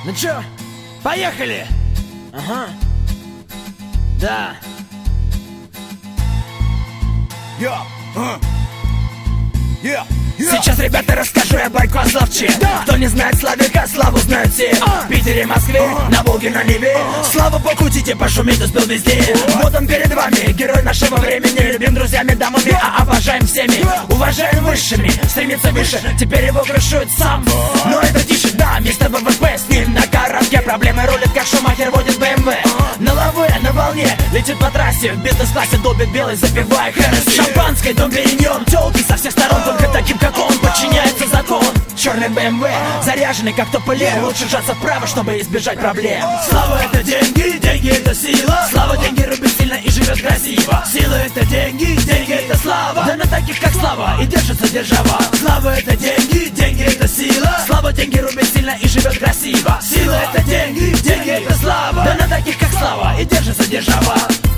Ну чё, поехали! Ага. Да. Сейчас, ребята, расскажу я байку о Славче. Кто не знает Славика, Славу знают все. В Питере, Москве, на Волге, на Неве. Слава богу, Тите пошуметь успел везде. Вот он перед вами, герой нашего времени. Любим друзьями, дамами, а обожаем всеми. Уважаем высшими, стремится выше. Теперь его крышует сам. Но это тише, да, мистер ВВП. С ним на коротке проблемы рулит, как Шумахер водит БМВ. На лаве, на волне, летит по трассе. В бизнес-классе долбит белый, запивая Хеннесси. Шампанское, дом перенем, тёлки со всех сторон. Только таким, как он, подчиняется закон. Черный БМВ, заряженный как тополе. Лучше сжаться вправо, чтобы избежать проблем. Слава это деньги, деньги это сила. Слава деньги рубит сильно и живет красиво. Сила это деньги, деньги это слава. Да на таких как Слава и держится держава. Слава это деньги, деньги это сила. Слава деньги рубит сильно и живет красиво. Сила это деньги, деньги это слава. Да на таких как Слава и держится держава.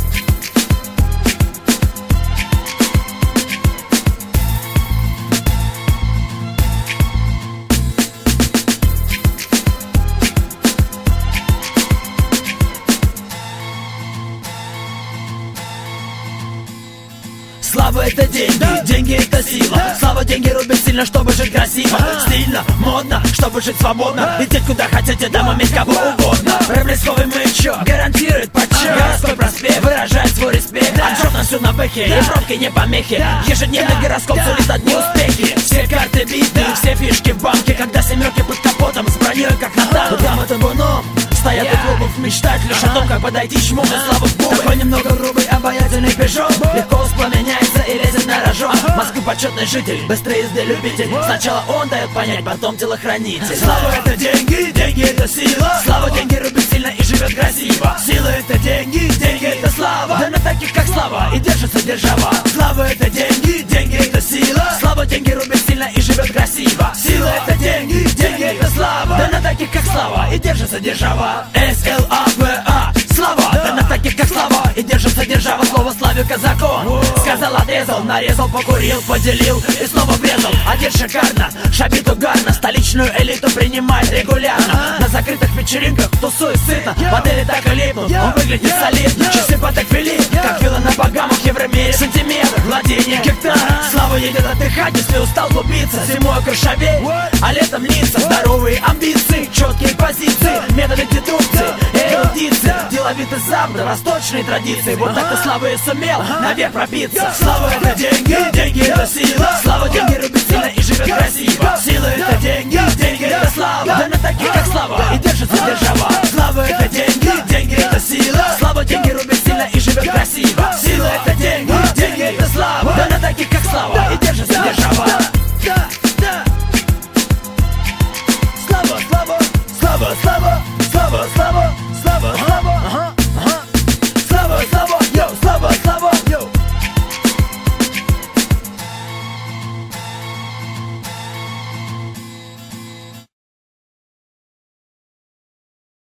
Слава это деньги, деньги это сила. Слава деньги рубит сильно, чтобы жить красиво. Стильно, модно, чтобы жить свободно. Лететь куда хотите, домой иметь кого угодно. Проблесковый маячок гарантирует почет. Городской проспект выражает свой респект. Отжёг на всю на бэхе, и пробки не помехи. Ежедневный гороскоп сулит одни успехи. Все карты биты, все фишки в банке. Когда семерки под капотом, с броней как на танке. Там это буном стоят у клубов, мечтать лишь о том, как подойти чму на славу в губы. Такой немного грубый, обаятельный пижон легко воспламеняется и лезет на рожон. Москвы почетный житель, быстрый езды любитель. Сначала он дает понять, потом телохранитель. Слава это деньги, деньги это сила. Слава деньги рубит сильно и живет красиво. Сила это деньги, деньги это слава. Да на таких как Слава и держится держава. Слава это деньги, деньги это сила. Слава деньги рубит сильно и живет красиво. Сила это деньги, деньги это слава. Да на таких как Слава и держится держава. Слава, Слава, да на таких как Слава и держится держава. Слово Славика закон. Сказал, отрезал, нарезал, покурил, поделил и снова врезал. Одет шикарно, шабит угарно. Столичную элиту принимает регулярно. На закрытых вечеринках тусует сытно. Модели так и липнут, он выглядит солидно. Часы Патек Филипп, как вилла на Багамах, Евромире. Сантиметр, владение гектар. Слава едет отдыхать, если устал глубиться. Зимой крышавей, а летом лица. Здоровые амбиции, четкие позиции, методы дедукции, эрудиции. Деловитый Запад, восточные традиции. Вот так ты Слава и сумел наверх пробиться. Слава это деньги, деньги это сила. Слава деньги рубит сильно и живет красиво. Сила это деньги, деньги это слава. Да на таких как Слава и держится держава.